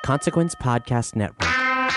Consequence Podcast Network.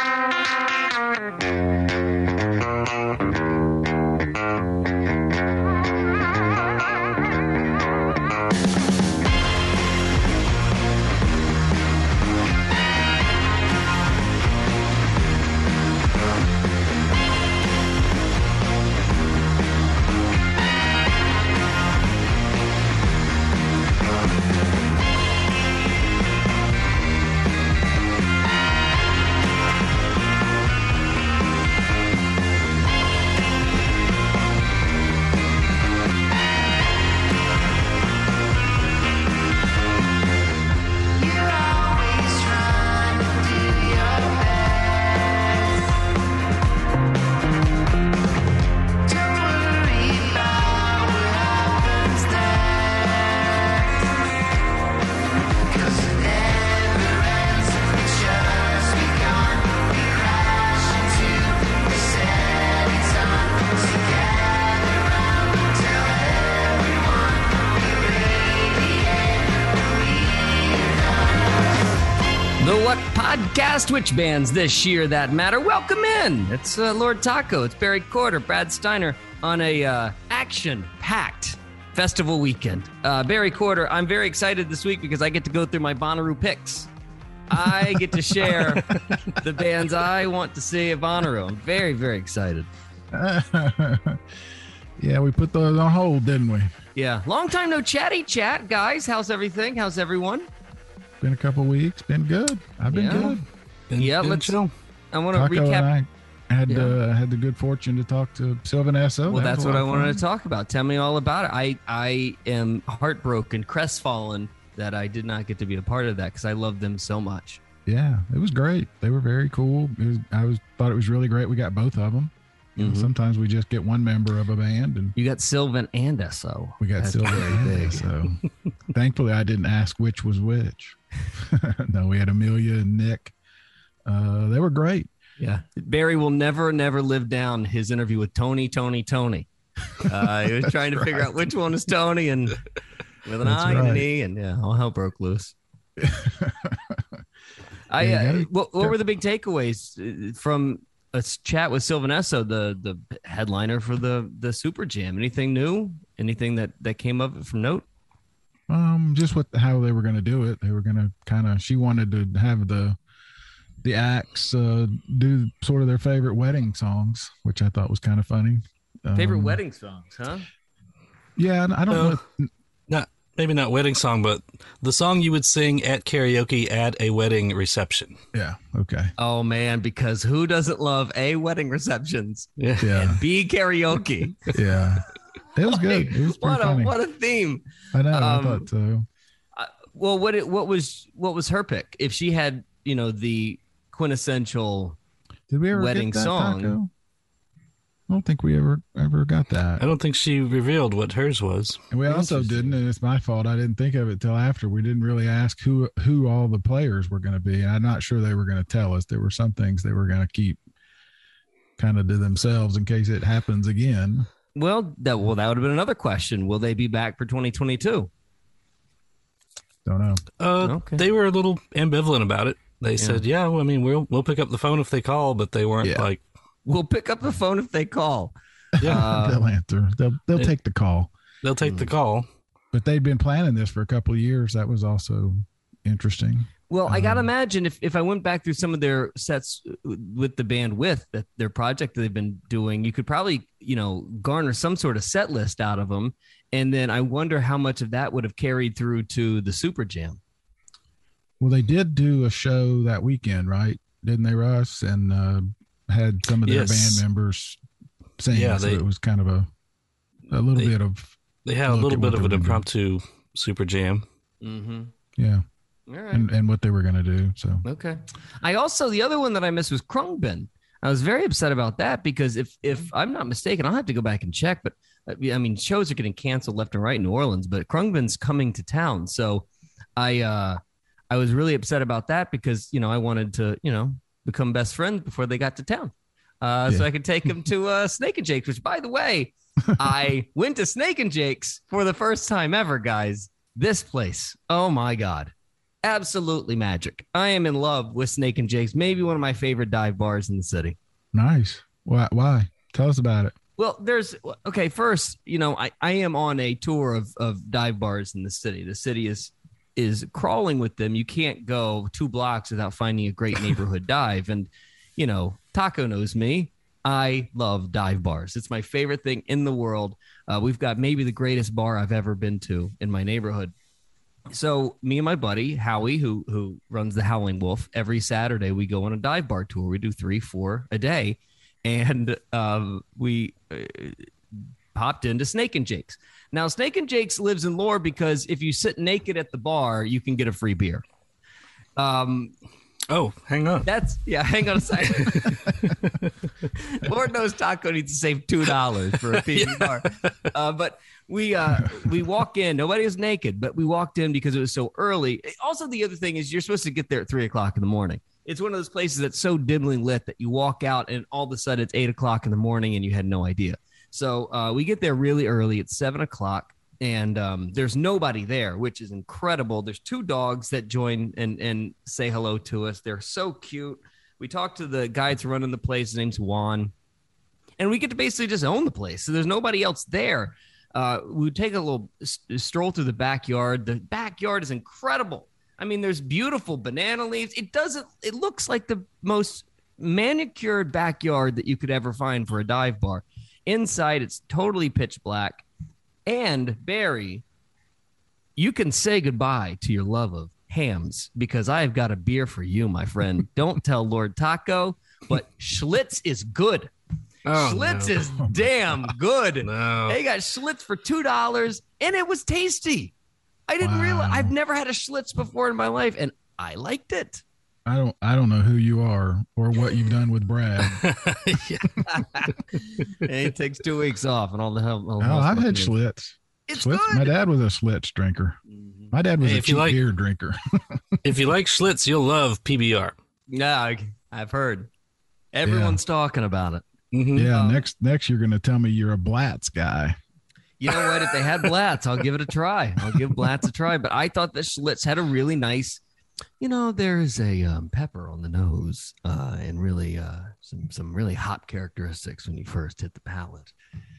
Which bands this year that matter? Welcome in. It's Lord Taco. It's Barry Corder, Brad Steiner on a action-packed festival weekend. Barry Corder, I'm very excited this week because I get to go through my Bonnaroo picks. I get to share the bands I want to see at Bonnaroo. I'm very, very excited. Yeah, we put those on hold, didn't we? Yeah. Long time no chatty chat, guys. How's everything? How's everyone? Been a couple weeks. Been good. I've been good. Let's chill. I want to Taco recap. And I had the good fortune to talk to Sylvan Esso. Well, that's what I wanted to talk about. Tell me all about it. I am heartbroken, crestfallen that I did not get to be a part of that because I love them so much. Yeah, it was great. They were very cool. Thought it was really great. We got both of them. Mm-hmm. Sometimes we just get one member of a band, and you got Sylvan and Esso. We got Sylvan and Esso. Thankfully, I didn't ask which was which. No, we had Amelia and Nick. They were great. Yeah. Barry will never live down his interview with Tony. He was trying to figure out which one is Tony, and with an I and an E, and all hell broke loose. What were the big takeaways from a chat with Sylvan Esso, the headliner for the Super Jam? Anything new? Anything that came of it from note? Just how they were going to do it. They were going to she wanted to have the acts do sort of their favorite wedding songs, which I thought was kind of funny. Favorite wedding songs, huh? Yeah, I don't know. Maybe not wedding song, but the song you would sing at karaoke at a wedding reception. Yeah, okay. Oh, man, because who doesn't love A, wedding receptions, and B, karaoke? Yeah, it was good. It was pretty funny. What a theme. I know, I thought so. Well, what was her pick? If she had, the quintessential wedding song. Taco? I don't think we ever got that. I don't think she revealed what hers was. And we also didn't, and it's my fault. I didn't think of it till after. We didn't really ask who all the players were going to be. I'm not sure they were going to tell us. There were some things they were going to keep kind of to themselves in case it happens again. Well, that would have been another question. Will they be back for 2022? Don't know. Okay. They were a little ambivalent about it. They said, we'll pick up the phone if they call, but they weren't like, we'll pick up the phone if they call. Yeah, they'll answer. They'll take the call. They'll take the call. But they'd been planning this for a couple of years. That was also interesting. Well, I got to imagine if I went back through some of their sets with the band that their project that they've been doing, you could probably, garner some sort of set list out of them. And then I wonder how much of that would have carried through to the Super Jam. Well, they did do a show that weekend, right? Didn't they, Russ? And had some of their band members sing. Yeah, so it was kind of a little bit of. They had a little bit of an impromptu Super Jam. Mm-hmm. Yeah. All right. And what they were going to do. So okay. The other one that I missed was Krungbin. I was very upset about that because if I'm not mistaken, I'll have to go back and check. But shows are getting canceled left and right in New Orleans. But Krungbin's coming to town, so I was really upset about that because I wanted to become best friends before they got to town, so I could take them to Snake and Jake's. Which, by the way, I went to Snake and Jake's for the first time ever, guys. This place, oh my God. Absolutely magic. I am in love with Snake and Jake's, maybe one of my favorite dive bars in the city. Nice. Why? Tell us about it. Well, first, I am on a tour of dive bars in the city. The city is crawling with them. You can't go 2 blocks without finding a great neighborhood dive. And, Taco knows me. I love dive bars. It's my favorite thing in the world. We've got maybe the greatest bar I've ever been to in my neighborhood. So me and my buddy, Howie, who runs the Howling Wolf, every Saturday we go on a dive bar tour. We do 3-4 a day. And we popped into Snake and Jake's. Now, Snake and Jake's lives in lore because if you sit naked at the bar, you can get a free beer. Oh, hang on. Hang on a second. Lord knows Taco needs to save $2 for a PB bar. But we walk in. Nobody was naked, but we walked in because it was so early. Also, the other thing is you're supposed to get there at 3:00 in the morning. It's one of those places that's so dimly lit that you walk out and all of a sudden it's 8:00 in the morning and you had no idea. So we get there really early. It's 7:00 and there's nobody there, which is incredible. There's 2 dogs that join and say hello to us. They're so cute. We talk to the guy that's running the place. His name's Juan. And we get to basically just own the place. So there's nobody else there. We take a little stroll through the backyard. The backyard is incredible. I mean, there's beautiful banana leaves. It looks like the most manicured backyard that you could ever find for a dive bar. Inside, it's totally pitch black. And Barry, you can say goodbye to your love of hams because I've got a beer for you, my friend. Don't tell Lord Taco, but Schlitz is good. Oh, Schlitz is damn good. No. They got Schlitz for $2 and it was tasty. I didn't realize. I've never had a Schlitz before in my life, and I liked it. I don't know who you are or what you've done with Brad. It takes 2 weeks off, and all the hell. I've had Schlitz. It's Schlitz. good. My dad was a Schlitz drinker. My dad was a cheap beer drinker. If you like Schlitz, you'll love PBR. Yeah, I've heard. Everyone's talking about it. Mm-hmm. Yeah. Next, you're going to tell me you're a Blatz guy. You know what? If they had Blatz, I'll give it a try. I'll give Blatz a try. But I thought that Schlitz had a really nice, there's a pepper on the nose and really some really hot characteristics when you first hit the palate.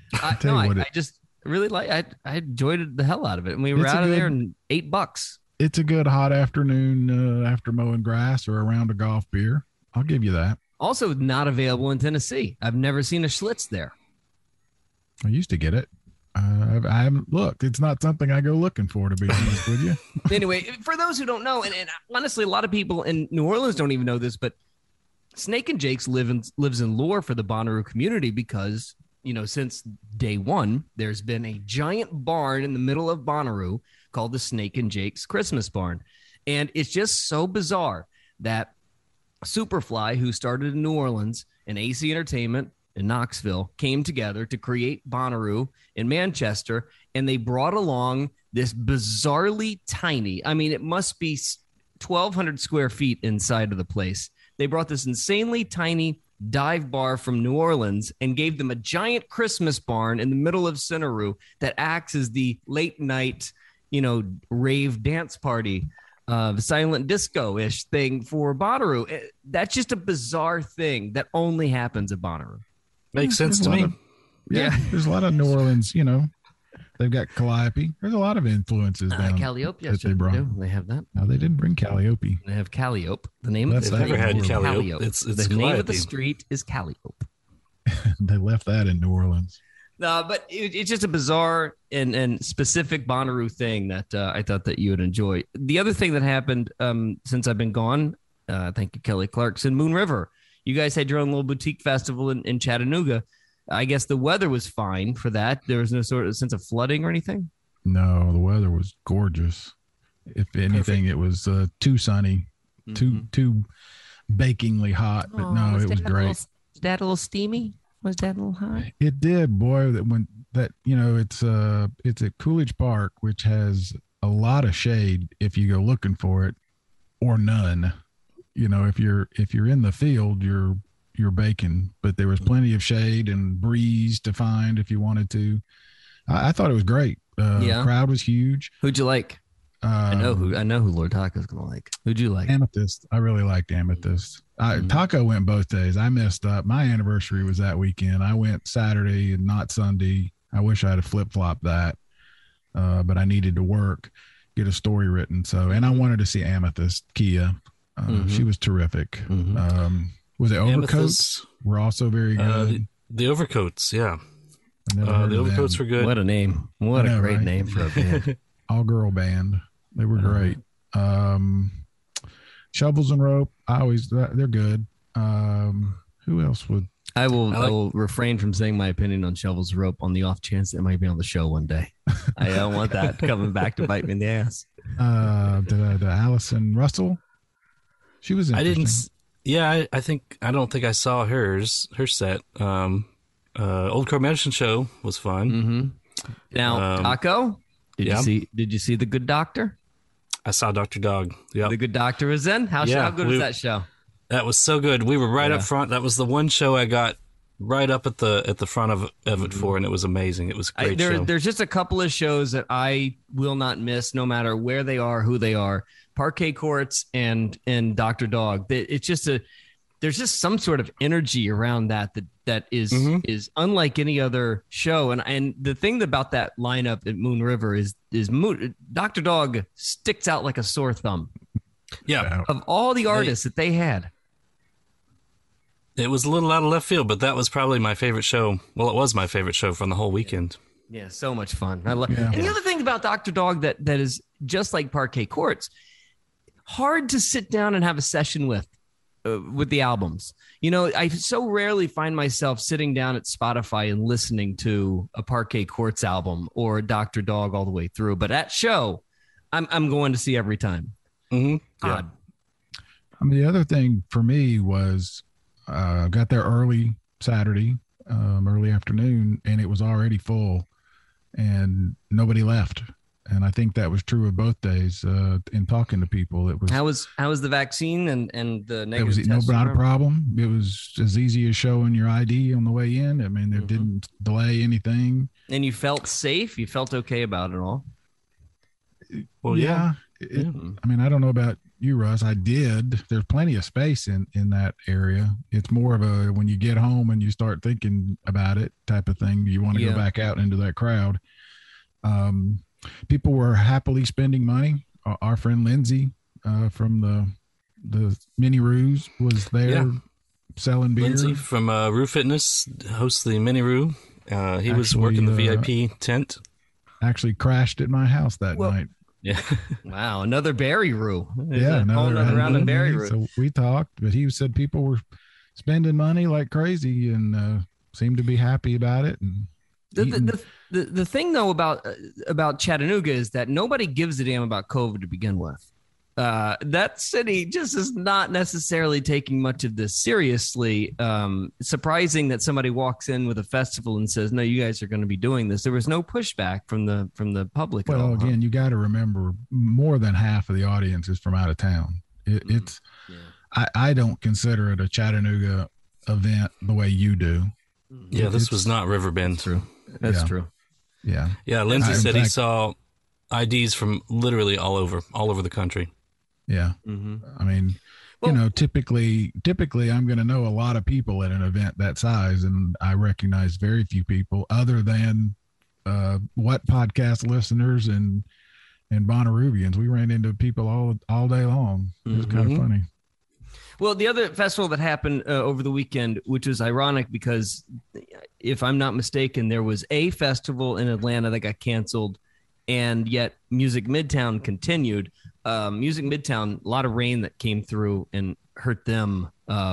I just really I enjoyed the hell out of it. And we were out of there in $8. It's a good hot afternoon after mowing grass or around a golf beer. I'll give you that. Also not available in Tennessee. I've never seen a Schlitz there. I used to get it. I haven't looked. It's not something I go looking for, to be honest with you. Anyway, for those who don't know, and honestly, a lot of people in New Orleans don't even know this, but Snake and Jake's lives in lore for the Bonnaroo community because, since day one, there's been a giant barn in the middle of Bonnaroo called the Snake and Jake's Christmas Barn. And it's just so bizarre that Superfly, who started in New Orleans, and AC Entertainment in Knoxville came together to create Bonnaroo in Manchester, and they brought along this bizarrely tiny, it must be 1,200 square feet inside of the place. They brought this insanely tiny dive bar from New Orleans and gave them a giant Christmas barn in the middle of Cinnaru that acts as the late night, rave dance party, silent disco-ish thing for Bonnaroo. That's just a bizarre thing that only happens at Bonnaroo. Makes sense to me. There's a lot of New Orleans, they've got Calliope. There's a lot of influences down Calliope, yes, they brought. They have that. No, they didn't bring Calliope. They have Calliope. The name of They've never had Calliope. It's the name of the street is Calliope. They left that in New Orleans. No, but it's just a bizarre and specific Bonnaroo thing that I thought that you would enjoy. The other thing that happened since I've been gone, thank you, Kelly Clarkson, Moon River. You guys had your own little boutique festival in Chattanooga. I guess the weather was fine for that. There was no sort of sense of flooding or anything? No, the weather was gorgeous. If anything, It was too sunny, too bakingly hot, but no, it was great. Was that a little steamy? Was that a little hot? It did, boy. It's at Coolidge Park, which has a lot of shade if you go looking for it, or none. If you're in the field, you're baking, but there was plenty of shade and breeze to find if you wanted to. I thought it was great. Crowd was huge. Who'd you like? I know who Lord Taco's gonna like. Who'd you like? Amethyst. I really liked Amethyst. Taco went both days. I messed up. My anniversary was that weekend. I went Saturday and not Sunday. I wish I'd have flip-flopped that, but I needed to work, get a story written. And I wanted to see Amethyst, Kia. She was terrific. Was it Overcoats? Amethyst. Were also very good. The Overcoats, yeah. I never heard The of them. Overcoats were good. What a name! What a great name for a band. All-girl band. They were great. Shovels and Rope. They're good. Who else would? I will refrain from saying my opinion on Shovels Rope on the off chance it might be on the show one day. I don't want that coming back to bite me in the ass. The Allison Russell. She was interesting. I didn't. Yeah, I don't think I saw her set. Old Crow Medicine Show was fun. Mm-hmm. Now, Taco, did you see The Good Doctor? I saw Dr. Dog. Yep. The Good Doctor was in. How good was that show? That was so good. We were right up front. That was the one show I got right up at the front of it for, and it was amazing. It was a great show. There's just a couple of shows that I will not miss, no matter where they are, who they are. Parquet Courts and Dr. Dog. It's just there's just some sort of energy around that is unlike any other show. And the thing about that lineup at Moon River is Dr. Dog sticks out like a sore thumb. Yeah. Of all the artists that they had. It was a little out of left field, but that was probably my favorite show. Well, it was my favorite show from the whole weekend. Yeah, so much fun. And the other thing about Dr. Dog that is just like Parquet Courts, hard to sit down and have a session with the albums. I so rarely find myself sitting down at Spotify and listening to a Parquet Courts album or Dr. Dog all the way through. But that show, I'm going to see every time. Mm-hmm. Yeah. The other thing for me was got there early Saturday, early afternoon, and it was already full and nobody left. And I think that was true of both days. In talking to people, it was how was the vaccine and the negative? It was not a problem. It was as easy as showing your ID on the way in. I mean, they didn't delay anything. And you felt safe. You felt okay about it all. Well, yeah. I mean, I don't know about you, Russ. I did. There's plenty of space in that area. It's more of a when you get home and you start thinking about it type of thing. You want to go back out into that crowd. People were happily spending money. Our friend Lindsay from the Mini Roos was there selling beer. Lindsay from Roo Fitness hosts the Mini Roo. He was working the VIP tent. Actually crashed at my house that night. Yeah. Wow. Another Barry Roo. Another round of Barry Roo. So we talked, but he said people were spending money like crazy and seemed to be happy about it. And the thing though about Chattanooga is that nobody gives a damn about COVID to begin with. That city just is not necessarily taking much of this seriously. Surprising that somebody walks in with a festival and says, "No, you guys are going to be doing this." There was no pushback from the public. Well, at all, again, you got to remember more than half of the audience is from out of town. I don't consider it a Chattanooga event the way you do. Yeah, this was not Riverbend. That's true. Yeah. Yeah. Lindsay said he saw IDs from literally all over the country. Yeah. Mm-hmm. I mean, typically I'm going to know a lot of people at an event that size, and I recognize very few people other than what podcast listeners and Bonnaroovians. We ran into people all day long. It was kind of funny. Well, the other festival that happened over the weekend, which was ironic because if I'm not mistaken, there was a festival in Atlanta that got canceled, and yet Music Midtown continued. Music Midtown, a lot of rain that came through and hurt them.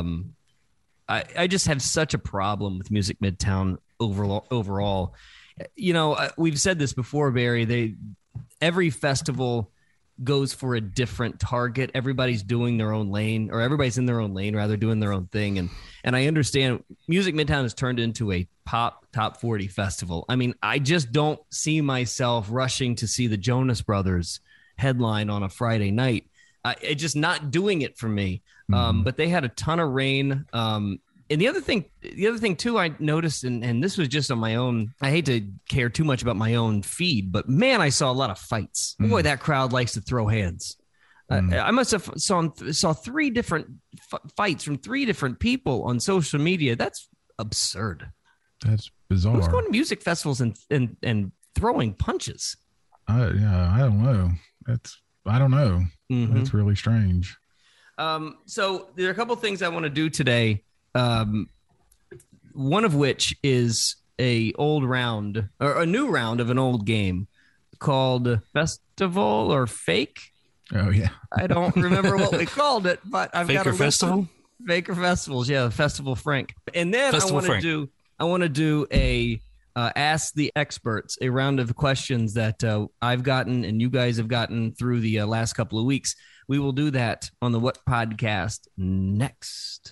I just have such a problem with Music Midtown overall. We've said this before, Barry. Every festival goes for a different target. Everybody's doing their own lane, or everybody's in their own lane, rather, doing their own thing. And I understand Music Midtown has turned into a pop top 40 festival. I mean, I just don't see myself rushing to see the Jonas Brothers headline on a Friday night. It's just not doing it for me. But they had a ton of rain. And the other thing too, I noticed, and this was just on my own. I hate to care too much about my own feed, but man, I saw a lot of fights. Boy, that crowd likes to throw hands. I must have saw 3 different fights from 3 different people on social media. That's absurd. That's bizarre. Who's going to music festivals and throwing punches? I don't know. I don't know. Mm-hmm. That's really strange. So there are a couple things I want to do today. One of which is a new round of an old game called Festival or Fake. Oh yeah, I don't remember what we called it, but I've got a Festival. Faker Festivals, yeah, Festival Frank. And then Festival I want to do a Ask the Experts, a round of questions that I've gotten and you guys have gotten through the last couple of weeks. We will do that on the What Podcast next.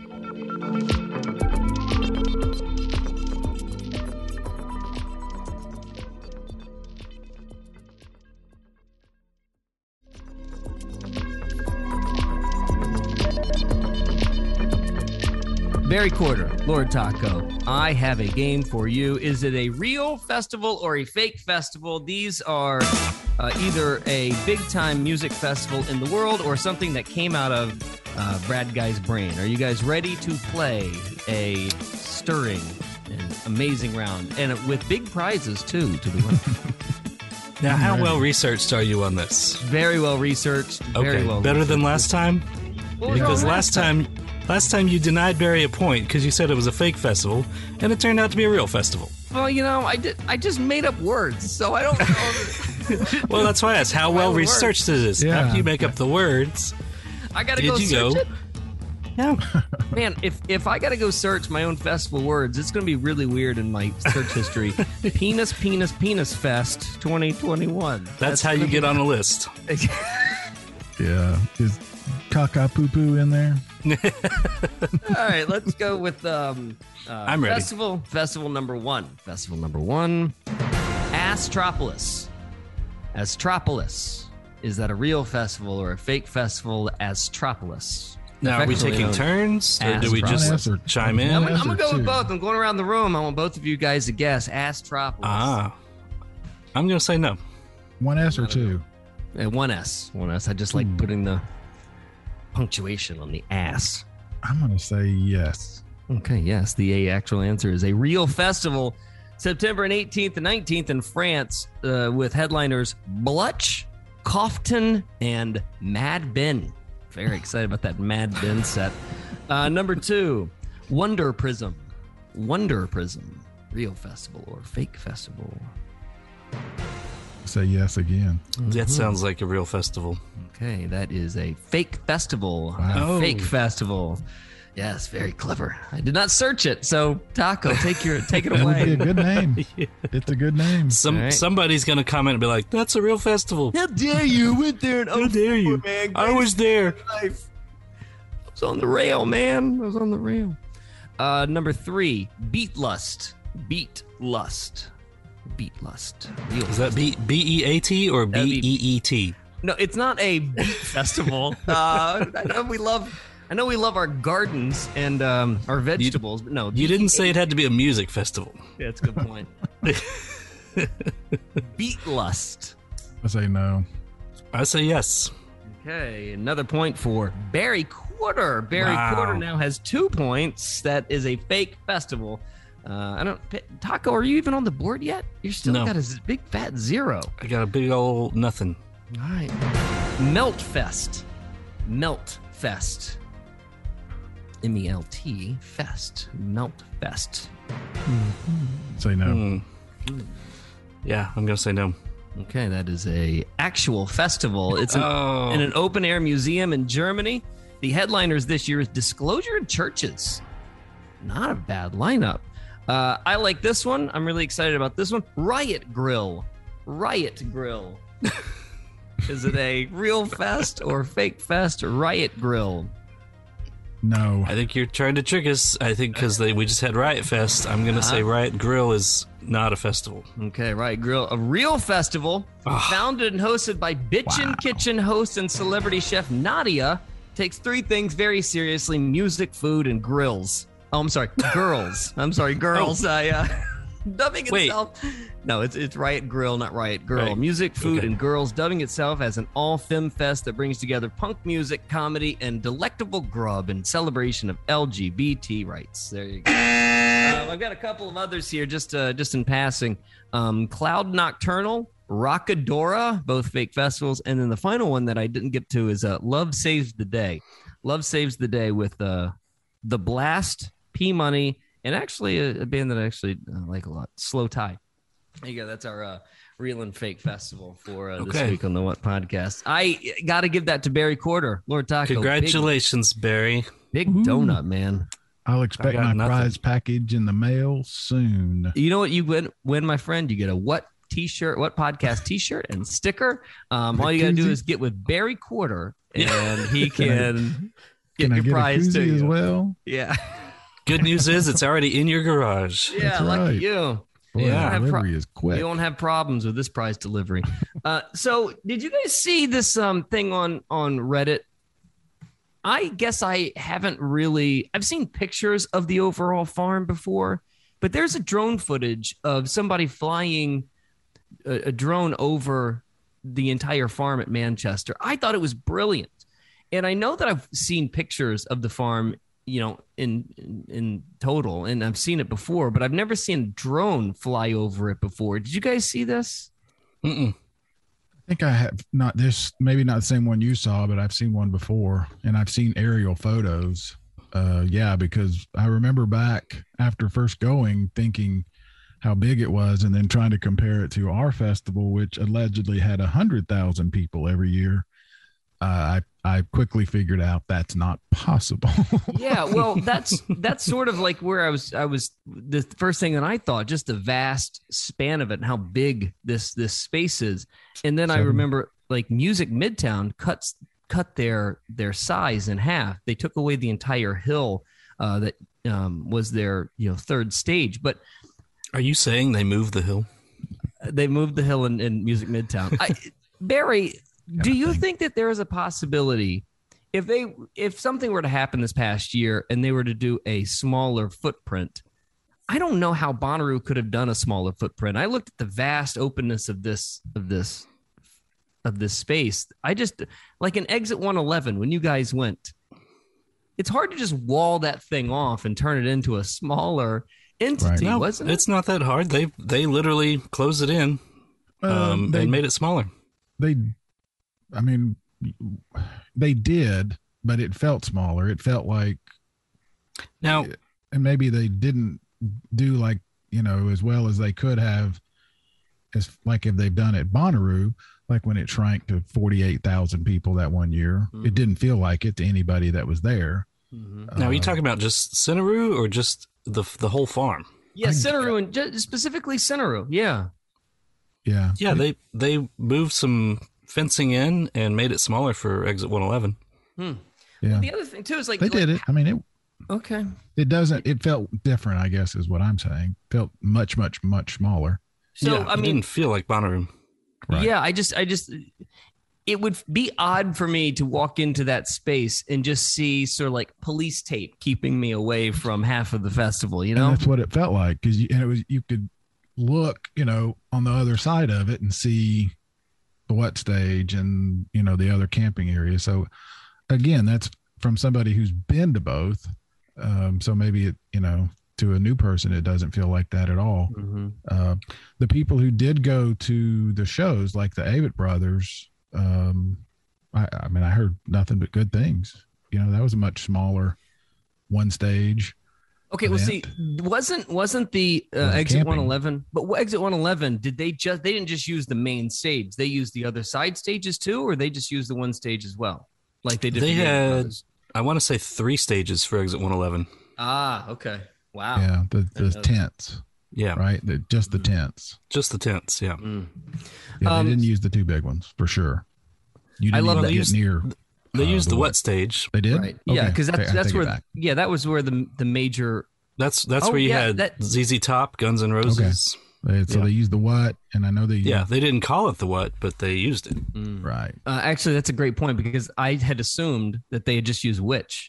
Barry Quarter, Lord Taco, I have a game for you. Is it a real festival or a fake festival? These are either a big-time music festival in the world or something that came out of Brad Guy's brain. Are you guys ready to play a stirring and amazing round? And with big prizes, too, to the winner. Now, how well researched are you on this? Very well researched. Okay, Very well better researched. than last time? What was Because wrong last time you denied Barry a point because you said it was a fake festival, and it turned out to be a real festival. Well, I just made up words, so I don't know. Well, that's why I asked, how well researched it is. Yeah. After you make up the words, I gotta did go you search go? it. Yeah. Man, if I gotta go search my own festival words, it's gonna be really weird in my search history. Penis Fest 2021. That's how you get on a list. Yeah, is caca poo poo in there? All right, let's go with I'm ready. Festival number one. Festival number one. Astropolis. Astropolis. Is that a real festival or a fake festival? Astropolis. Now, are we Affectionately taking known turns, or do we Astropolis. just Or- chime in? I'm Yes gonna or go with two? both. I'm going around the room. I want both of you guys to guess. Astropolis. I'm going to say no. 1S or 2? One S. I just like putting the punctuation on the ass. I'm gonna say yes. Okay, yes. The actual answer is a real festival. September 18th and 19th in France with headliners Blutch, Coughton, and Mad Ben. Very excited about that Mad Ben set. Number 2, Wonder Prism. Wonder Prism. Real festival or fake festival? Say yes again. That sounds like a real festival. Okay, that is a fake festival. Wow. A fake festival. Yes, very clever. I did not search it, so Taco, take it That would be a away. good name. It's a good name. All right. Somebody's going to comment and be like, that's a real festival. How dare you? Went there and How dare you? man. I was there. Life. I was on the rail, man. I was on the rail. Number 3, Beat Lust. Beat Lust. Beat Lust. Real Is that B-E-A-T or That'd be- B-E-E-T? No, it's not a beat festival. I know we love our gardens and our vegetables, but no. You didn't say it had to be a music festival. Yeah, that's a good point. Beat Lust. I say no. I say yes. Okay, another point for Barry Quarter. Barry Wow. Quarter now has 2 points. That is a fake festival. Taco, are you even on the board yet? You're still No. got a big fat 0. I got a big old nothing. All right. Melt Fest. Melt Fest. M-E-L-T Fest. Melt Fest. Say no. Yeah, I'm going to say no. Okay, that is a actual festival. It's in Oh. an open air museum in Germany. The headliners this year is Disclosure and Churches. Not a bad lineup. I like this one. I'm really excited about this one. Riot Grill. Riot Grill. Is it a real fest or fake fest? Riot Grill. No. I think you're trying to trick us. I think because we just had Riot Fest, I'm going to say Riot Grill is not a festival. Okay, Riot Grill, a real festival founded and hosted by Bitchin' Kitchen host and celebrity chef Nadia, takes 3 things very seriously: music, food, and grills. Oh, I'm sorry, girls. I'm sorry, girls. Dubbing itself. No, it's Riot Grill, not Riot Girl. Right. Music, food, Okay. and girls dubbing itself as an all-femme fest that brings together punk music, comedy, and delectable grub in celebration of LGBT rights. There you go. I've got a couple of others here, just in passing. Cloud Nocturnal, Rockadora, both fake festivals, and then the final one that I didn't get to is Love Saves the Day. Love Saves the Day with The Blast, P Money, and actually a band that I actually like a lot, Slow Tie. There you go. That's our Real and Fake Festival for this week on the What Podcast. I got to give that to Barry Quarter, Lord Taco. Congratulations, Barry. Big donut, man. I'll expect my prize package in the mail soon. You know what you win, my friend? You get a What T-shirt, What Podcast T-shirt and sticker. All you got to do is get with Barry Quarter, and he can get your prize too as well. Yeah. Good news is it's already in your garage. Yeah, That's lucky right. you. Boy, Yeah. delivery is quick. You won't have problems with this prize delivery. So did you guys see this thing on Reddit? I guess I haven't really. I've seen pictures of the overall farm before, but there's a drone footage of somebody flying a drone over the entire farm at Manchester. I thought it was brilliant. And I know that I've seen pictures of the farm, in total, and I've seen it before, but I've never seen a drone fly over it before. Did you guys see this? Mm-mm. I think I have not this, maybe not the same one you saw, but I've seen one before, and I've seen aerial photos. Because I remember back after first going, thinking how big it was, and then trying to compare it to our festival, which allegedly had 100,000 people every year. I quickly figured out that's not possible. Yeah, well, that's sort of like where I was the first thing that I thought, just the vast span of it and how big this space is. And then I remember like Music Midtown cut their size in half. They took away the entire hill that was their third stage. But Are you saying they moved the hill? they moved the hill in Music Midtown. Barry, do you think that there is a possibility if something were to happen this past year and they were to do a smaller footprint? I don't know how Bonnaroo could have done a smaller footprint. I looked at the vast openness of this space. I just, like in Exit 111, when you guys went, it's hard to just wall that thing off and turn it into a smaller entity, No, wasn't it? it's not that hard. They literally closed it in and made it smaller. They did, but it felt smaller. It felt like Now, and maybe they didn't do as well as they could have, as like if they've done at Bonnaroo, like when it shrank to 48,000 people that one year. It didn't feel like it to anybody that was there. now are you talking about just Cinnaru or just the whole farm? Yeah, Cinnaru, and specifically Cinnaru. Yeah. Yeah. Yeah, they moved some fencing in and made it smaller for Exit 111. Yeah. The other thing too is They did it. I mean, Okay. it felt different, I guess, is what I'm saying. Felt much, much, much smaller. So Yeah, I it mean, didn't feel like Bonnaroo. Right. yeah, I just, it would be odd for me to walk into that space and just see sort of like police tape keeping me away from half of the festival. You know, And that's what it felt like, because you could look, on the other side of it and see the What stage and the other camping area. So again, that's from somebody who's been to both. So maybe it, to a new person, it doesn't feel like that at all. The people who did go to the shows, like the Avett Brothers, I heard nothing but good things. That was a much smaller one stage. Okay, well, see, wasn't the Exit camping. 111? But Exit 111, they didn't just use the main stage? They used the other side stages too, or they just used the one stage as well, like they did? They for the had, Brothers? I want to say 3 stages for Exit 111. Ah, okay, wow. Yeah, the tents, Yeah, right? Just the tents. just the tents. Yeah, Yeah, they didn't use the 2 big ones for sure. You didn't love even that. get near. they used the What? Wet stage. They did, Right. Yeah, Okay. because Okay, I that's take it where back. that was where the major. That's Oh, where you yeah, had that- ZZ Top, Guns N' Roses. So Yeah. they used the What, and I know they used, Yeah, they didn't call it the What, but they used it. right. Actually, that's a great point because I had assumed that they had just used Which,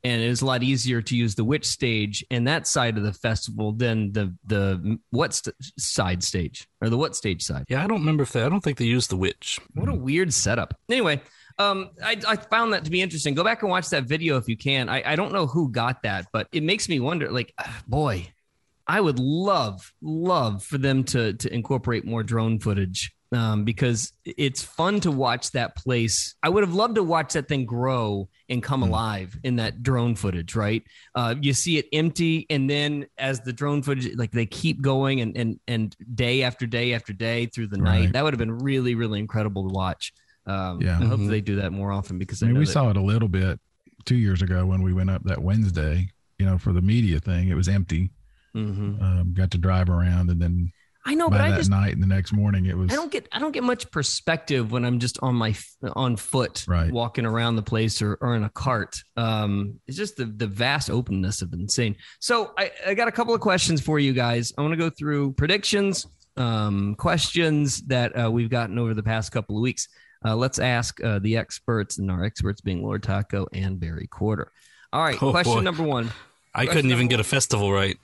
and it was a lot easier to use the Witch stage and that side of the festival than the side stage or the what stage side. Yeah, I don't remember I don't think they used the Witch. What a weird setup. Anyway, I found that to be interesting. Go back and watch that video if you can. I don't know who got that, but it makes me wonder, like, boy, I would love for them to incorporate more drone footage. Because it's fun to watch that place. I would have loved to watch that thing grow and come alive in that drone footage, right? You see it empty, and then as the drone footage, like they keep going and day after day after day through the night. That would have been really, really incredible to watch. I hope they do that more often because I mean, we saw it a little bit 2 years ago when we went up that Wednesday, for the media thing. It was empty. Got to drive around, and then I know, by but that night and the next morning it was. I don't get much perspective when I'm just on foot, walking around the place or in a cart. It's just the vast openness of insane. So I got a couple of questions for you guys. I want to go through predictions, questions that we've gotten over the past couple of weeks. Let's ask the experts, and our experts being Lord Taco and Barry Quarter. All right, question number one. I couldn't even get a festival right.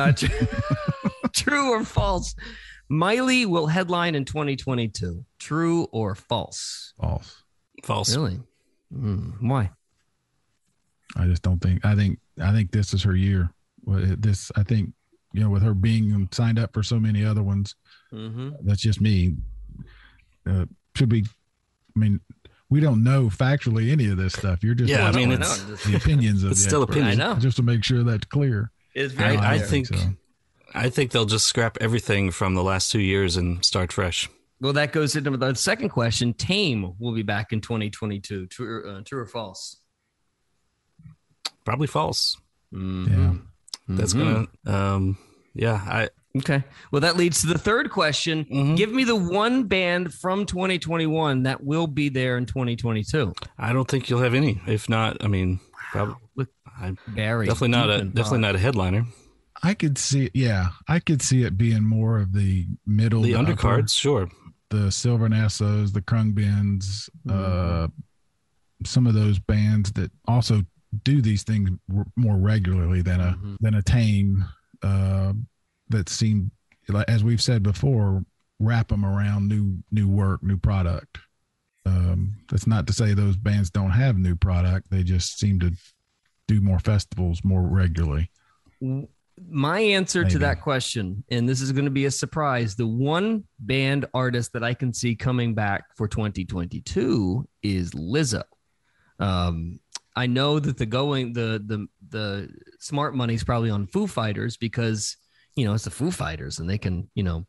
True or false? Miley will headline in 2022. True or false? False. Really? Why? I just don't think. I think this is her year. I think with her being signed up for so many other ones. That's just me. Should be. I mean, we don't know factually any of this stuff. You're just it's the opinions of it's still opinion. I know. Just to make sure that's clear. It's very I think they'll just scrap everything from the last 2 years and start fresh. Well, that goes into the second question. Tame will be back in 2022. True or false? Probably false. Yeah. That's going to, Okay. Well, that leads to the third question. Give me the one band from 2021 that will be there in 2022. I don't think you'll have any. If not, I mean, probably. Barry, definitely not a headliner. I could see it. Yeah, I could see it being more of the middle, the undercards, sure. The Silver Nassos, the Krungbins, some of those bands that also do these things more regularly than a Tame. That seem, as we've said before, wrap them around new work, new product. That's not to say those bands don't have new product. They just seem to do more festivals more regularly. My answer to that question, and this is going to be a surprise, the one band artist that I can see coming back for 2022 is Lizzo. I know that the smart money's probably on Foo Fighters because it's the Foo Fighters and they can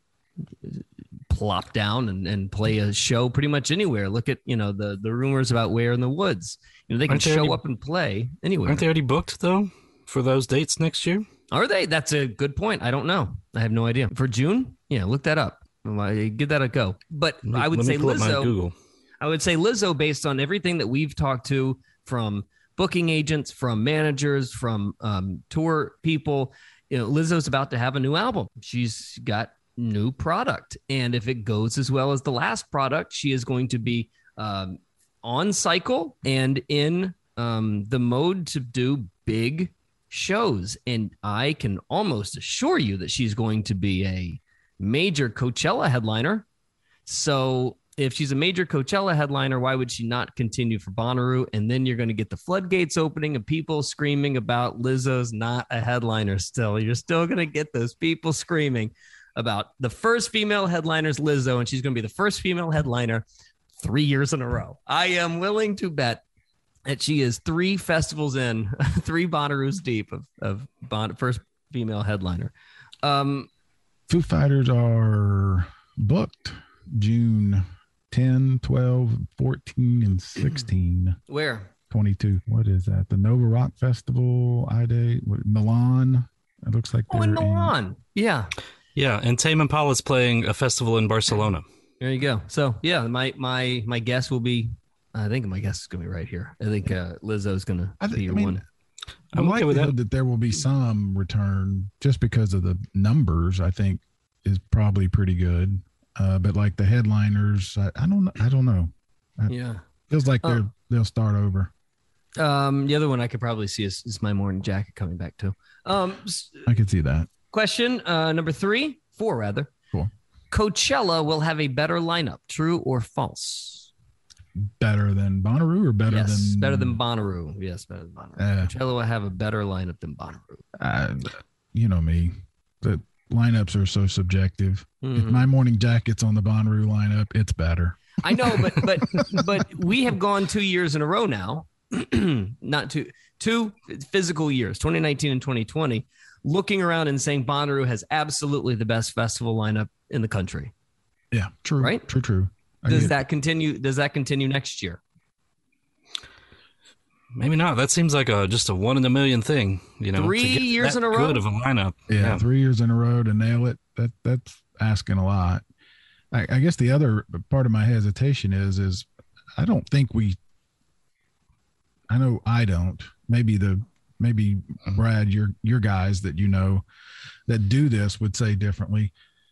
plop down and play a show pretty much anywhere. Look at the rumors about Where in the Woods. They can show up and play anywhere. Aren't they already booked though for those dates next year? Are they? That's a good point. I don't know. I have no idea. For June? Yeah, look that up. Give that a go. But I would say Lizzo. I would say Lizzo, based on everything that we've talked to from booking agents, from managers, from tour people. Lizzo's about to have a new album. She's got new product. And if it goes as well as the last product, she is going to be on cycle and in the mode to do big shows. And I can almost assure you that she's going to be a major Coachella headliner. So if she's a major Coachella headliner, why would she not continue for Bonnaroo? And then you're going to get the floodgates opening and people screaming about Lizzo's not a headliner still. You're still going to get those people screaming about the first female headliner's Lizzo, and she's going to be the first female headliner 3 years in a row. I am willing to bet that she is 3 festivals in, 3 Bonnaroos deep of first female headliner. Foo Fighters are booked June 10, 12, 14, and 16. Where? 22. What is that? The Nova Rock Festival, Milan. It looks like they're in Milan. Yeah. Yeah, and Tame Impala's playing a festival in Barcelona. There you go. So, yeah, my guess will be, I think my guess is going to be right here. I think Lizzo's going to be your one. I'm okay with that there will be some return just because of the numbers, I think, is probably pretty good. But like the headliners, I don't know. Yeah. Feels like they'll start over. The other one I could probably see is My Morning Jacket coming back too. I could see that. Question number 4 rather. Cool. Coachella will have a better lineup. True or false? Better than Bonnaroo or better than better than Bonnaroo? Yes, better than Bonnaroo. Coachella will have a better lineup than Bonnaroo. You know me. The lineups are so subjective. If My Morning Jacket's on the Bonnaroo lineup, it's better. I know, but we have gone 2 years in a row now. Not two physical years, 2019 and 2020, looking around and saying Bonnaroo has absolutely the best festival lineup in the country. Yeah, true. Right? True. Does that continue next year? Maybe not. That seems like just a 1 in a million thing. 3 years in a row. Good of a lineup. Yeah, 3 years in a row to nail it. That's asking a lot. I guess the other part of my hesitation is I don't think I know I don't. Maybe Brad, your guys that that do this would say differently.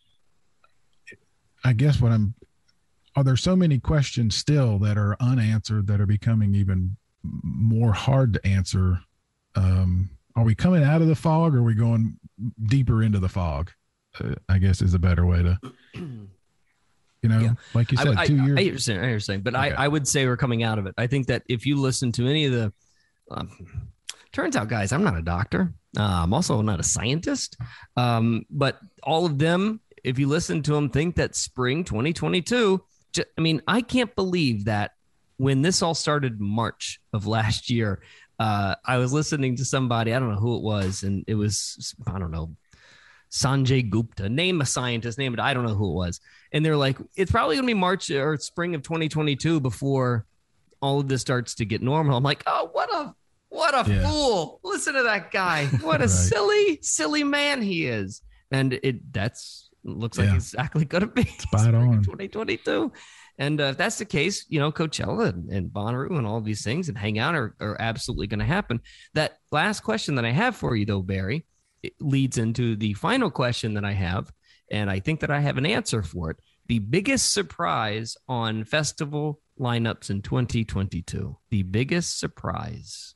I guess are there so many questions still that are unanswered that are becoming even more hard to answer? Are we coming out of the fog or are we going deeper into the fog? I guess is a better way to, like you said, 2 years. I understand. But okay. I would say we're coming out of it. I think that if you listen to any of the, turns out, guys, I'm not a doctor. I'm also not a scientist. But all of them, if you listen to them, think that spring 2022, I can't believe that when this all started March of last year, I was listening to somebody, I don't know who it was, and it was, I don't know, Sanjay Gupta, name a scientist, name it, I don't know who it was. And they're like, it's probably going to be March or spring of 2022 before all of this starts to get normal. I'm like, oh, what a fool. Listen to that guy. What a silly man he is. And looks like exactly going to be spot on 2022. And if that's the case, Coachella and Bonnaroo and all these things and hang out are absolutely going to happen. That last question that I have for you, though, Barry, it leads into the final question that I have, and I think that I have an answer for it. The biggest surprise on festival lineups in 2022. The biggest surprise.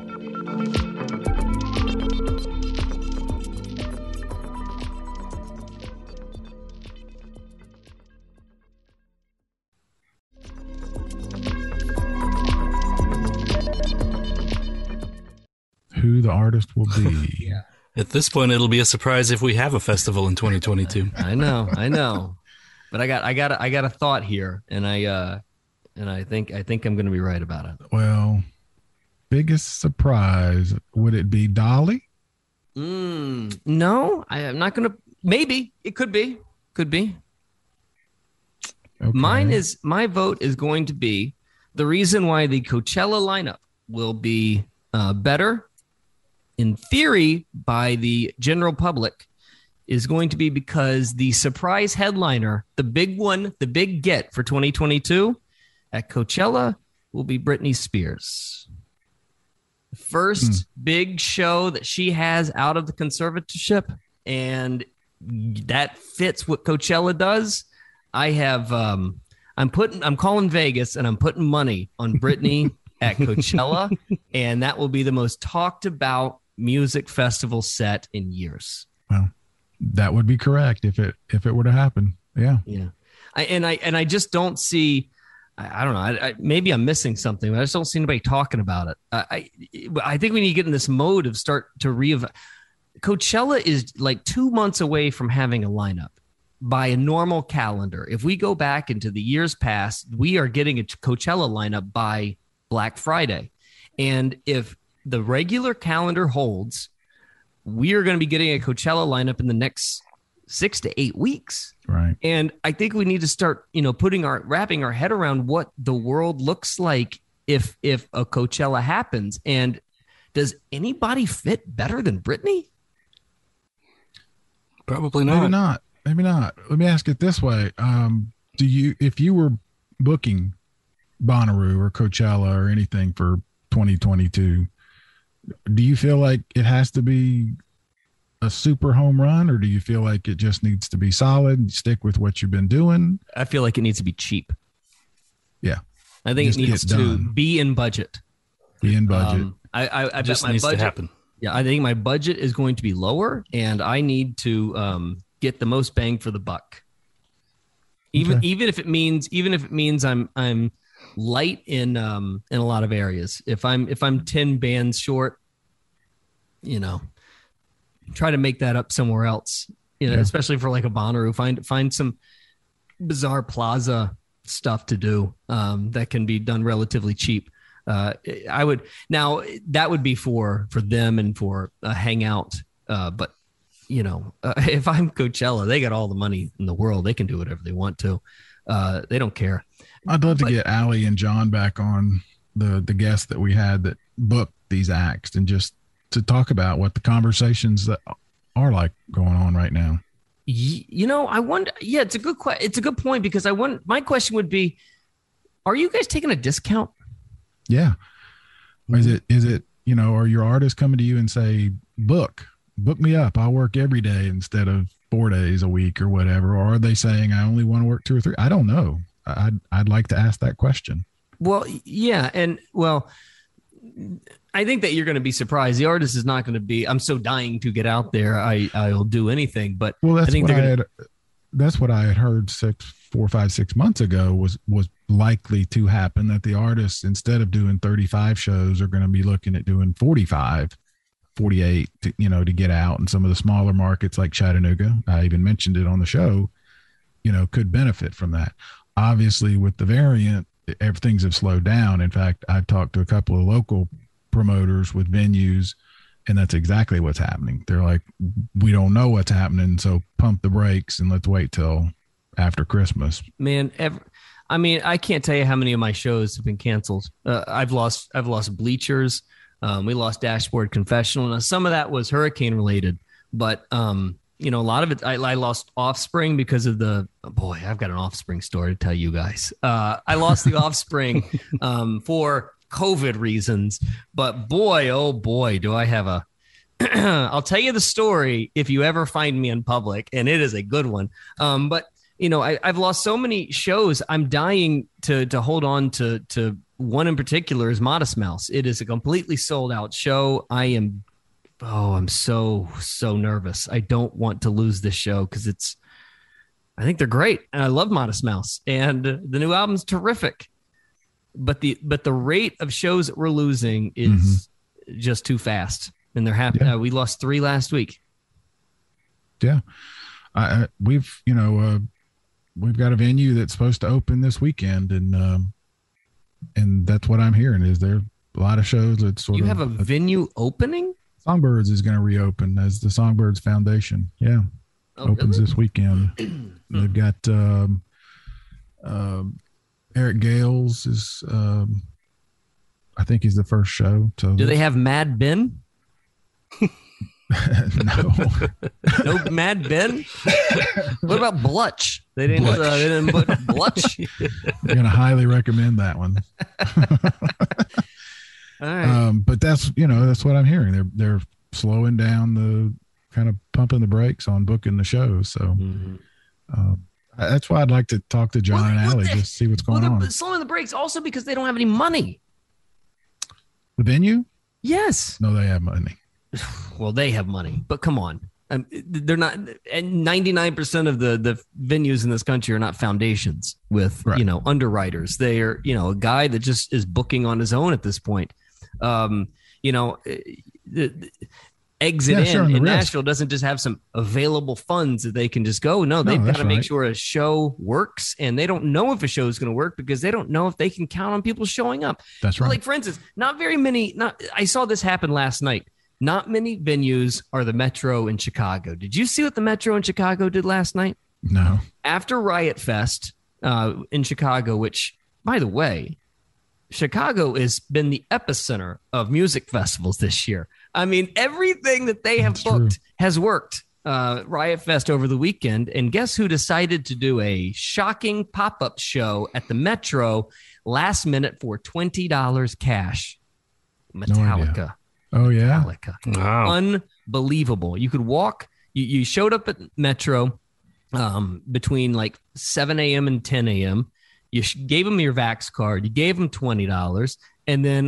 Who the artist will be. Yeah. At this point, it'll be a surprise if we have a festival in 2022. I know. But I got a thought here, and I think I'm going to be right about it. Well, biggest surprise, would it be Dolly? No, I am not going to. Maybe it could be. Okay. My vote is going to be the reason why the Coachella lineup will be better, in theory, by the general public, is going to be because the surprise headliner, the big one, the big get for 2022 at Coachella will be Britney Spears. The first big show that she has out of the conservatorship, and that fits what Coachella does. I'm calling Vegas and I'm putting money on Britney at Coachella, and that will be the most talked about music festival set in years. Well, that would be correct if it were to happen. Yeah. I just don't see. I don't know. Maybe I'm missing something, but I just don't see anybody talking about it. I think we need to get in this mode of start to Coachella is like 2 months away from having a lineup by a normal calendar. If we go back into the years past, we are getting a Coachella lineup by Black Friday. And if the regular calendar holds, we are going to be getting a Coachella lineup in the next 6 to 8 weeks. Right. And I think we need to start, wrapping our head around what the world looks like if a Coachella happens. And does anybody fit better than Britney? Probably not. Maybe not. Let me ask it this way. If you were booking Bonnaroo or Coachella or anything for 2022, do you feel like it has to be a super home run, or do you feel like it just needs to be solid and stick with what you've been doing? I feel like it needs to be cheap. Yeah. I think it needs to be in budget. Be in budget. I It just bet my needs budget, to happen. Yeah, I think my budget is going to be lower, and I need to get the most bang for the buck. Even if it means I'm light in a lot of areas. If I'm 10 bands short, try to make that up somewhere else. Especially for like a Bonnaroo, find some bizarre plaza stuff to do that can be done relatively cheap. That would be for them and for a hangout. But if I'm Coachella, they got all the money in the world. They can do whatever they want to. They don't care. I'd love to get Allie and John back on the guests that we had that booked these acts, and just to talk about what the conversations that are like going on right now. I wonder. Yeah, it's a good point, because my question would be, are you guys taking a discount? Yeah. Is it, are your artists coming to you and say, book me up, I'll work every day instead of 4 days a week or whatever? Or are they saying, I only want to work 2 or 3? I don't know. I'd like to ask that question. Well, yeah. And I think that you're going to be surprised. The artist is not going to be, I'm so dying to get out there, I'll do anything. But that's what I had heard 4, 5, 6 months ago was likely to happen, that the artists, instead of doing 35 shows, are going to be looking at doing 45, 48 to get out. And some of the smaller markets like Chattanooga, I even mentioned it on the show, could benefit from that. Obviously with the variant, things have slowed down. In fact, I've talked to a couple of local promoters with venues, and that's exactly what's happening. They're like, we don't know what's happening, so pump the brakes and let's wait till after Christmas. Man, I can't tell you how many of my shows have been canceled. I've lost Bleachers. We lost Dashboard Confessional. Now, some of that was hurricane related, but a lot of it, I lost Offspring because of I've got an Offspring story to tell you guys. I lost the Offspring for COVID reasons, but boy, oh boy, do I have I'll tell you the story if you ever find me in public, and it is a good one. But I've lost so many shows. I'm dying to hold on to one in particular, is Modest Mouse. It is a completely sold out show. I'm so nervous. I don't want to lose this show because I think they're great, and I love Modest Mouse, and the new album's terrific. But the rate of shows that we're losing is just too fast, and they're happy. Yeah. We lost 3 last week. Yeah, we've got a venue that's supposed to open this weekend, and that's what I'm hearing. Is there a lot of shows that you have a venue opening? Songbirds is going to reopen as the Songbirds Foundation. Yeah, opens this weekend. They've got Eric Gales is, I think he's the first show. So do they have Mad Ben? No. No Mad Ben? What about Blutch? They didn't put Blutch. I'm going to highly recommend that one. All right. But that's what I'm hearing. They're slowing down, the kind of pumping the brakes on booking the shows. So that's why I'd like to talk to John and Allie, just see what's going on. They're slowing the brakes also because they don't have any money. The venue? Yes. No, they have money. Well, they have money, but come on. They're not, and 99% of the venues in this country are not foundations with, underwriters. They are, a guy that just is booking on his own at this point. Exit in Nashville doesn't just have some available funds that they can just go. No, they've got to make sure a show works, and they don't know if a show is going to work because they don't know if they can count on people showing up. That's right. Like, for instance, not very many. I saw this happen last night. Not many venues are the Metro in Chicago. Did you see what the Metro in Chicago did last night? No. After Riot Fest in Chicago, which, by the way, Chicago has been the epicenter of music festivals this year. I mean, everything that they have booked has worked. Riot Fest over the weekend. And guess who decided to do a shocking pop-up show at the Metro last minute for $20 cash? Metallica. Oh, yeah. Metallica. Wow. Unbelievable. You could walk. You showed up at Metro between like 7 a.m. and 10 a.m. You gave them your Vax card. You gave them $20. And then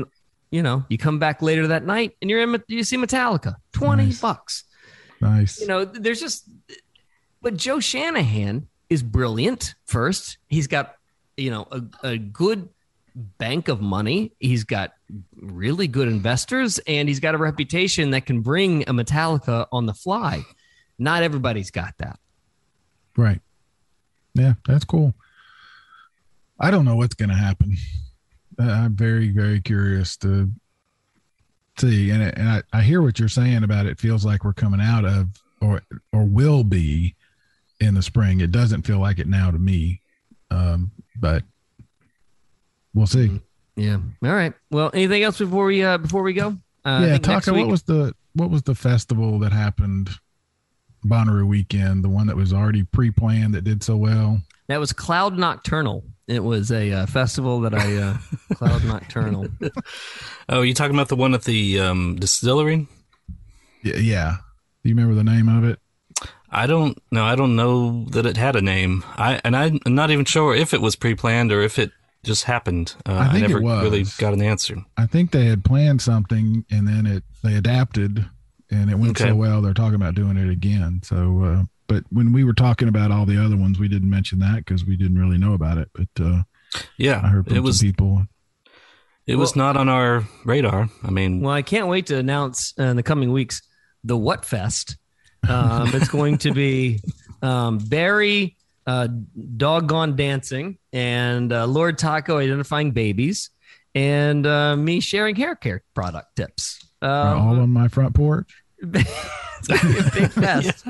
You come back later that night and you see Metallica, $20. Nice. There's just, but Joe Shanahan is brilliant. First, he's got, a good bank of money. He's got really good investors, and he's got a reputation that can bring a Metallica on the fly. Not everybody's got that. Right. Yeah, that's cool. I don't know what's going to happen. I'm very, very curious to see. And I hear what you're saying about it. Feels like we're coming out of or will be in the spring. It doesn't feel like it now to me. But we'll see. Yeah. All right. Well, anything else before we go? Talk. What was the festival that happened Bonnaroo weekend? The one that was already pre-planned that did so well. That was Cloud Nocturnal. It was a festival that Cloud Nocturnal. Oh, you talking about the one at the distillery? Yeah. Do you remember the name of it? I don't know. I don't know that it had a name. I'm not even sure if it was pre-planned or if it just happened. I think never it was. really got an answer. I think they had planned something and then they adapted and it went so well. They're talking about doing it again. So, but when we were talking about all the other ones, we didn't mention that because we didn't really know about it. But I heard from some people. It was not on our radar. I mean, well, I can't wait to announce in the coming weeks the What Fest. It's going to be Barry doggone dancing and Lord Taco identifying babies and me sharing hair care product tips. All on my front porch. It's going to be a big fest.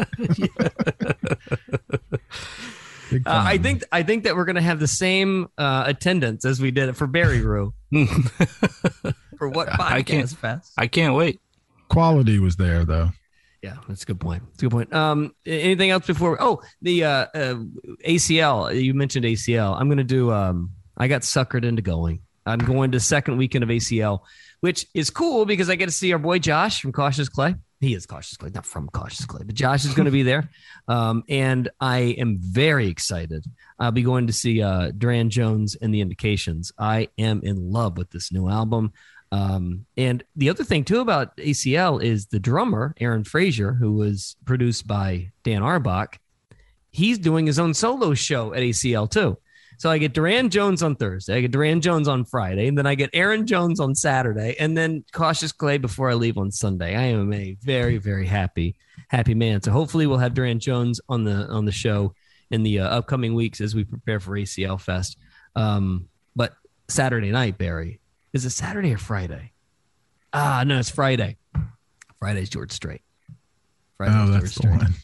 Big I think that we're going to have the same attendance as we did it for Barry Roo. For what podcast fest? I can't wait. Quality was there though. Yeah, that's a good point. Anything else before? The ACL. You mentioned ACL. I'm going to do. I got suckered into going. I'm going to second weekend of ACL, which is cool because I get to see our boy Josh from Cautious Clay. He is Cautious Clay, not from Cautious Clay, but Josh is going to be there. And I am very excited. I'll be going to see Duran Jones and the Indications. I am in love with this new album. And the other thing too about ACL is the drummer, Aaron Frazier, who was produced by Dan Arbach. He's doing his own solo show at ACL too. So I get Duran Jones on Thursday, I get Duran Jones on Friday, and then I get Aaron Jones on Saturday, and then Cautious Clay before I leave on Sunday. I am a very, very happy man. So hopefully we'll have Duran Jones on the show in the upcoming weeks as we prepare for ACL Fest. But Saturday night, Barry, is it Saturday or Friday? No, it's Friday. Friday's George Strait. That's the one.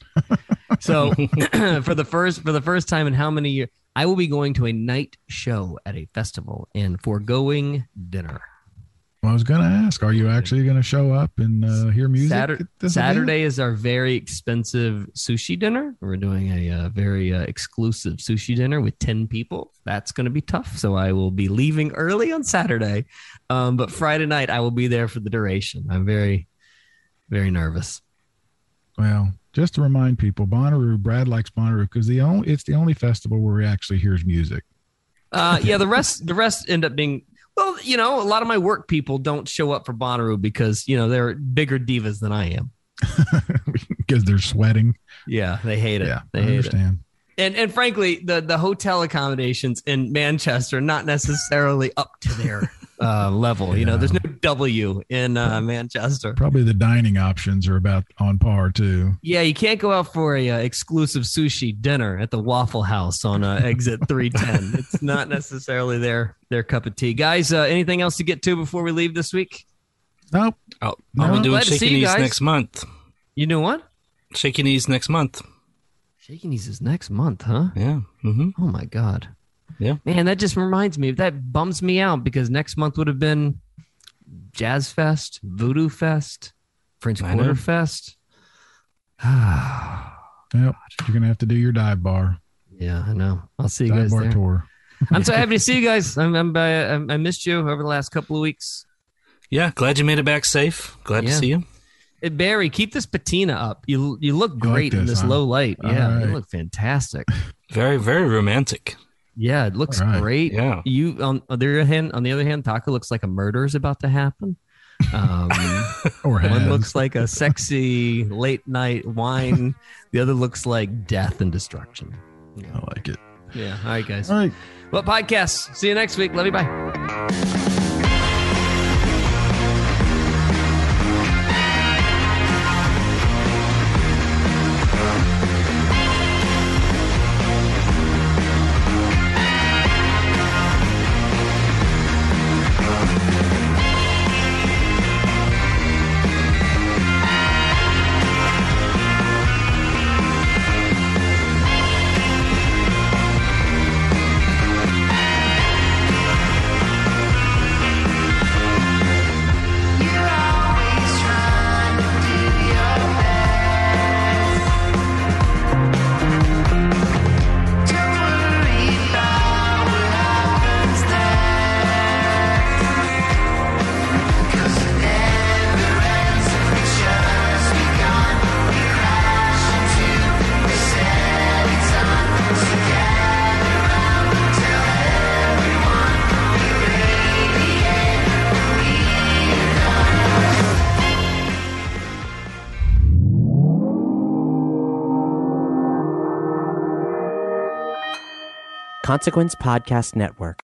So for the first time in how many years, I will be going to a night show at a festival and foregoing dinner. Well, I was going to ask, are you actually going to show up and hear music? Saturday is our very expensive sushi dinner. We're doing a very exclusive sushi dinner with 10 people. That's going to be tough. So I will be leaving early on Saturday. But Friday night, I will be there for the duration. I'm very, very nervous. Well, just to remind people, Bonnaroo, Brad likes Bonnaroo because it's the only festival where he actually hears music. The rest end up being, well, a lot of my work people don't show up for Bonnaroo because, they're bigger divas than I am. Because they're sweating. Yeah, they hate it. Yeah, they understand. And frankly, the hotel accommodations in Manchester are not necessarily up to their level. Yeah. There's no W in Manchester. Probably the dining options are about on par too. Yeah, you can't go out for a exclusive sushi dinner at the Waffle House on exit 310. It's not necessarily their cup of tea. Guys, anything else to get to before we leave this week? Nope. I'll be doing Shaky Knees next month. You know what? Shaky Knees next month. Shaky Knees is next month, huh? Yeah. Mm-hmm. Oh my God. Yeah. Man, that just reminds me. That bums me out because next month would have been Jazz Fest, Voodoo Fest, French Quarter Fest. Yep. You're gonna have to do your dive bar. Yeah, I know. I'll see you dive guys bar there. Tour. I'm so happy to see you guys. I missed you over the last couple of weeks. Yeah, glad you made it back safe. Glad to see you. Hey, Barry, keep this patina up. You look great in this low light. Yeah, you look fantastic. Very, very romantic. Yeah, it looks All right. great. Yeah. You on the other hand, Taco looks like a murder is about to happen. Or One has. looks like a sexy late night wine. The other looks like death and destruction. I like it. Yeah. All right, guys. All right. Well, podcast. See you next week. Love you. Bye. Consequence Podcast Network.